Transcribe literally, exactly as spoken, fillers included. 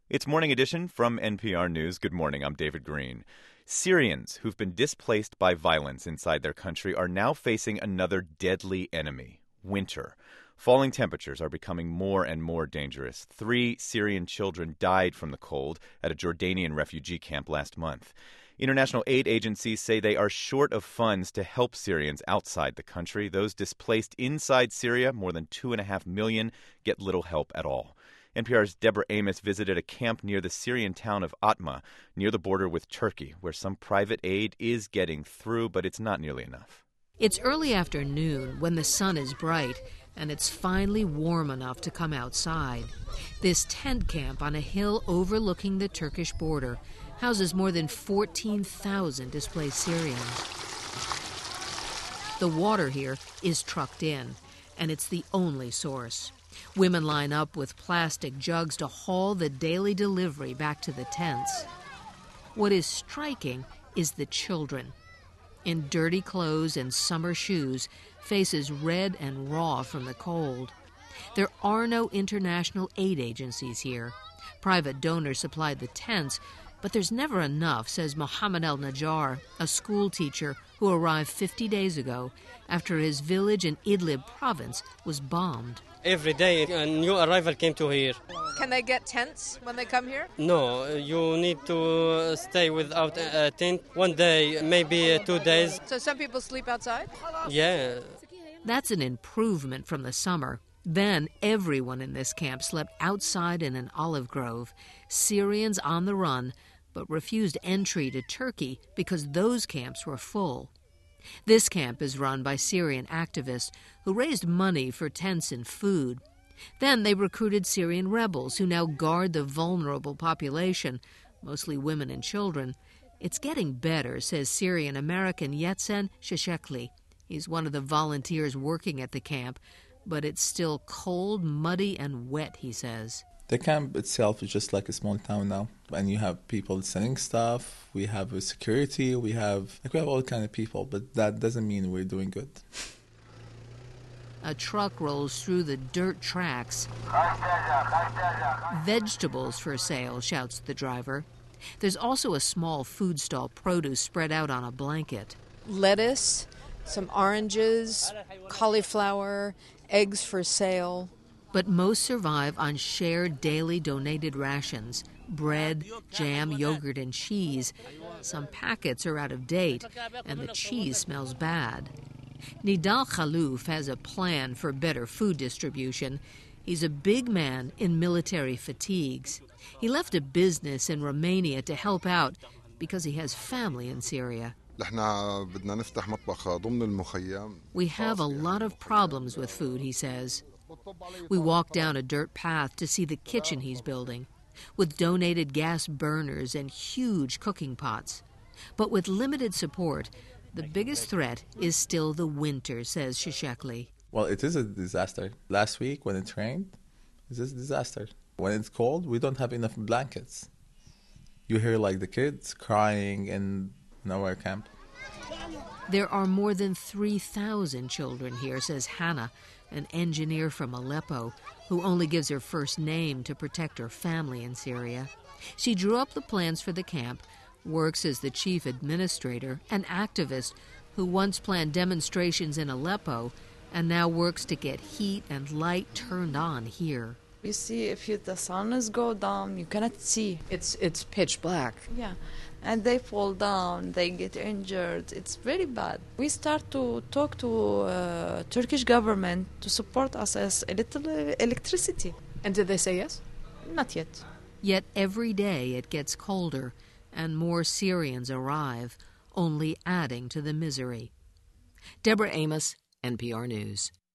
It's Morning Edition from N P R News. Good morning, I'm David Green. Syrians who've been displaced by violence inside their country are now facing another deadly enemy, winter. Falling temperatures are becoming more and more dangerous. Three Syrian children died from the cold at a Jordanian refugee camp last month. International aid agencies say they are short of funds to help Syrians outside the country. Those displaced inside Syria, more than two and a half million, get little help at all. N P R's Deborah Amos visited a camp near the Syrian town of Atma, near the border with Turkey, where some private aid is getting through, but it's not nearly enough. It's early afternoon when the sun is bright, and it's finally warm enough to come outside. This tent camp on a hill overlooking the Turkish border houses more than fourteen thousand displaced Syrians. The water here is trucked in, and it's the only source. Women line up with plastic jugs to haul the daily delivery back to the tents. What is striking is the children. In dirty clothes and summer shoes, faces red and raw from the cold. There are no international aid agencies here. Private donors supplied the tents, but there's never enough, says Mohammed El-Najjar, a school teacher who arrived fifty days ago after his village in Idlib province was bombed. Every day a new arrival came to here. Can they get tents when they come here? No, you need to stay without a tent one day, maybe two days. So some people sleep outside? Yeah. That's an improvement from the summer. Then everyone in this camp slept outside in an olive grove. Syrians on the run, but refused entry to Turkey because those camps were full. This camp is run by Syrian activists who raised money for tents and food. Then they recruited Syrian rebels who now guard the vulnerable population, mostly women and children. It's getting better, says Syrian-American Yetsen Sheshekli. He's one of the volunteers working at the camp, but it's still cold, muddy, and wet, he says. The camp itself is just like a small town now, and you have people selling stuff, we have security, we have like we have all kind of people, but that doesn't mean we're doing good. A truck rolls through the dirt tracks. Vegetables for sale, shouts the driver. There's also a small food stall, produce spread out on a blanket. Lettuce, some oranges, cauliflower, eggs for sale. But most survive on shared daily donated rations, bread, jam, yogurt, and cheese. Some packets are out of date, and the cheese smells bad. Nidal Khalouf has a plan for better food distribution. He's a big man in military fatigues. He left a business in Romania to help out because he has family in Syria. We have a lot of problems with food, he says. We walk down a dirt path to see the kitchen he's building, with donated gas burners and huge cooking pots. But with limited support, the biggest threat is still the winter, says Sheshekli. Well, it is a disaster. Last week when it rained, it's a disaster. When it's cold, we don't have enough blankets. You hear like the kids crying in, in our camp. There are more than three thousand children here, says Hannah, an engineer from Aleppo, who only gives her first name to protect her family in Syria. She drew up the plans for the camp, works as the chief administrator, an activist who once planned demonstrations in Aleppo and now works to get heat and light turned on here. You see, if you, the sun is go down, you cannot see. It's it's pitch black. Yeah, and they fall down, they get injured. It's very bad. We start to talk to uh, Turkish government to support us as a little uh, electricity. And did they say yes? Not yet. Yet every day it gets colder and more Syrians arrive, only adding to the misery. Deborah Amos, N P R News.